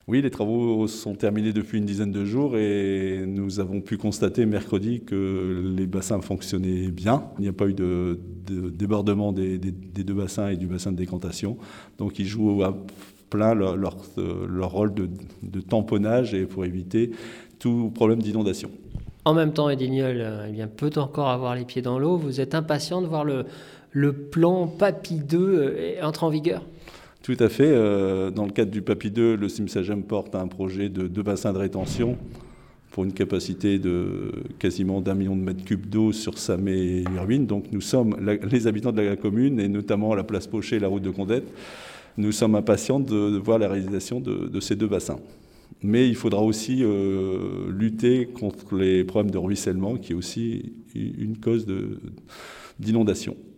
Oui, les travaux sont terminés depuis une dizaine de jours et nous avons pu constater mercredi que les bassins fonctionnaient bien. Il n'y a pas eu de débordement des deux bassins et du bassin de décantation. Donc ils jouent à plein leur rôle de tamponnage et pour éviter tout problème d'inondation. En même temps, Edignol peut encore avoir les pieds dans l'eau. Vous êtes impatient de voir le plan PAPI 2 entrer en vigueur? Tout à fait. Dans le cadre du PAPI 2, le CIMSAGEM porte un projet de 2 bassins de rétention pour une capacité de quasiment d'1 million de mètres cubes d'eau sur Samé et Urvine. Donc nous sommes, les habitants de la commune, et notamment la place Pochet et la route de Condette, nous sommes impatients de voir la réalisation de ces 2 bassins. Mais il faudra aussi lutter contre les problèmes de ruissellement, qui est aussi une cause d'inondation.